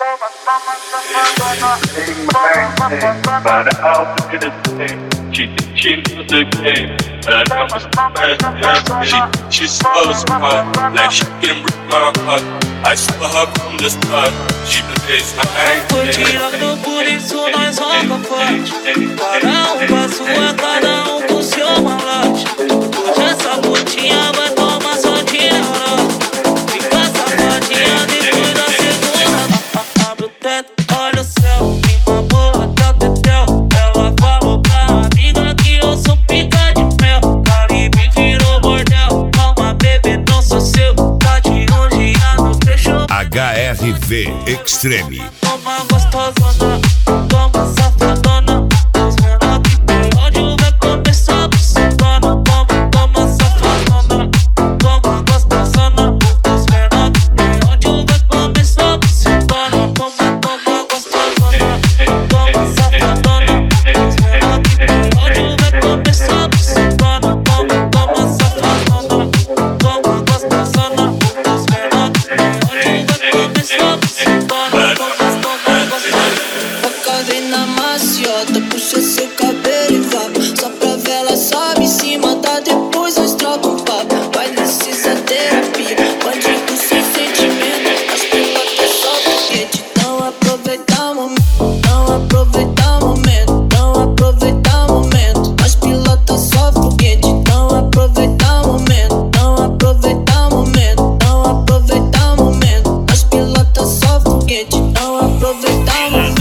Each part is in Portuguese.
By the house in the game, she knows the game. But I know my she so smart, like she can rip my heart. I saw her from the start, she plays my act. Tô tirando, por isso nós roca forte. Cada um com a sua, cada um com seu malote. Hoje essa putinha vai tomar só de neurose. Fica safadinha depois da segunda. Abre o teto, olha o céu. Minha boa tá tetel. Ela falou pra amiga que eu sou pica de mel. Caribe virou bordel. Calma, bebê, não sou seu. Tá de longe, não fechou. HRV Extreme. Toma gostosona, toma safadona. Os menor que tem ódio vai começar por sentona. Toma safadona, toma gostosona. Os menor que tem ódio vai começar por sentona. Toma gostosona, toma safadona. Os menor que tem ódio vai começar por sentona. Toma safadona, toma gostosona. Os menor que tem ódio vai começar por sentona. Na maciota, puxa seu cabelo e vá. Só pra vela sobe em cima, tá? Depois nós troca um papo. Vai necessita terapia, bandido sem sentimento. As pilotas só foguete, não aproveita o momento. Não aproveita o momento, não aproveita o momento. As pilotas só foguete, não aproveita o momento. Não aproveita o momento, não aproveita o momento. As pilotas só foguete, não aproveita o momento.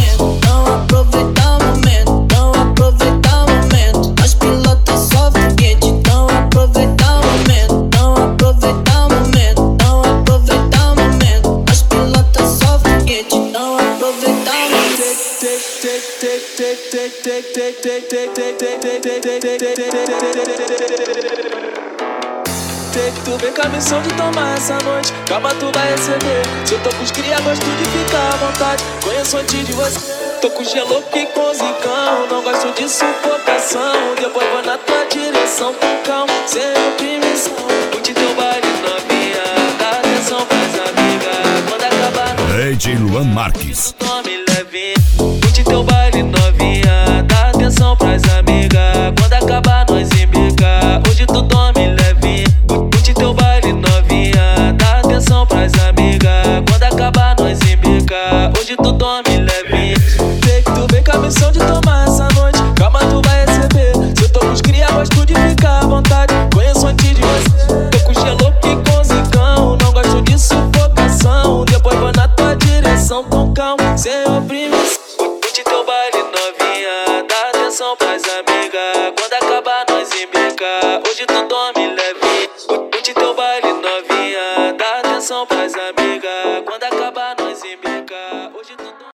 Tu vem com a missão de tomar essa noite. Calma, tu vai receber. Se eu tô com os cria, gosto de ficar à vontade. Conheço antes de você. Tô com gelo que com zicão. Não gosto de sufocação. Depois vou na tua direção com calma, sem oprimição. Curte teu baile novinha, dá atenção pras amigas. Quando acabar DJ Luan Marques. tome leve. Curte teu baile novinha, dá atenção pras amigas. Quando acabar nós embica. Hoje tu tome leve. Curte teu baile novinha, dá atenção pras amigas. Quando acabar nós embica. Hoje tu tome leve. Sei que tu vem com a missão de tomar essa noite. Calma, tu vai receber. Se eu tô com os cria, gosto de ficar à vontade. Conheço antes de você. Tô com gelo que com zicão. Não gosto de sufocação. Depois vou na tua direção com calma, sem oprimição. Curte teu baile novinha, dá atenção pras amigas. Quando acabar nós embica. Hoje tu tome leve. Curte teu baile novinha, dá atenção pras amigas. Quando acabar nós